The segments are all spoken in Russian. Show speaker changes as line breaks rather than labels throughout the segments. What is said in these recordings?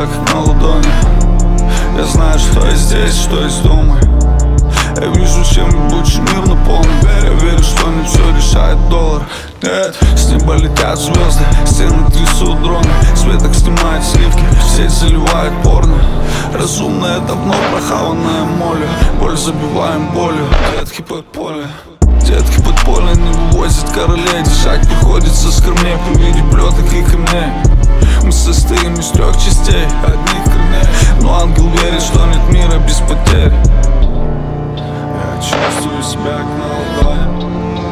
как на ладони. Я знаю, что я здесь, что есть дома. Я вижу чем-нибудь мир наполнен. Я верю, что не все решает доллар. Нет, с неба летят звезды, стены трясут дроны. Светок снимает сливки, сеть заливает порно. Разумное давно прохаванное молью. Боль забиваем болью, детки под поле. Детки под поле не вывозят королей. Дышать приходится скромнее при виде плеток и камней. Мы состоим из 3 частей, одних корней. Но ангел верит, что нет мира без потерь. Я чувствую себя как на ладони.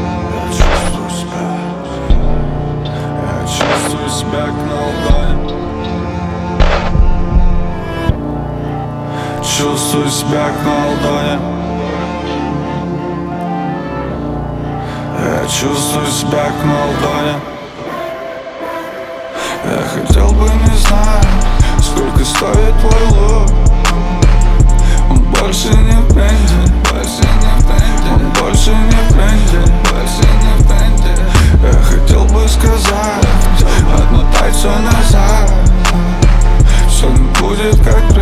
Я чувствую себя как на ладони. Чувствую себя как на ладони. Я чувствую себя как на ладони. Я хотел бы, не знаю, сколько стоит твой лук. Он больше не в тренде, больше не в тренде. Он больше не в тренде, больше не в тренде. Я хотел бы сказать, отмотать все назад. Все не будет как